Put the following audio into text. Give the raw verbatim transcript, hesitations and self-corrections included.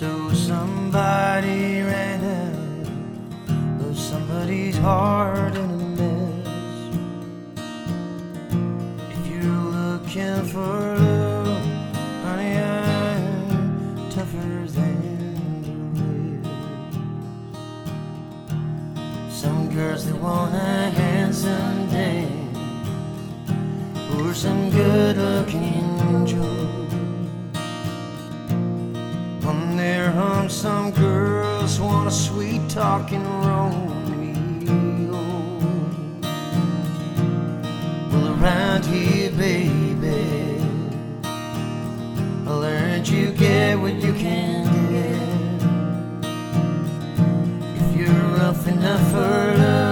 So somebody ran out of somebody's heart in a mess. If you're looking for love, honey, I'm tougher than the rest. Some girls, they want a handsome dame or some good-looking Joe. On their home, some girls want a sweet-talking Romeo. Well, around here, baby, I learned you get what you can get. If you're rough enough for love,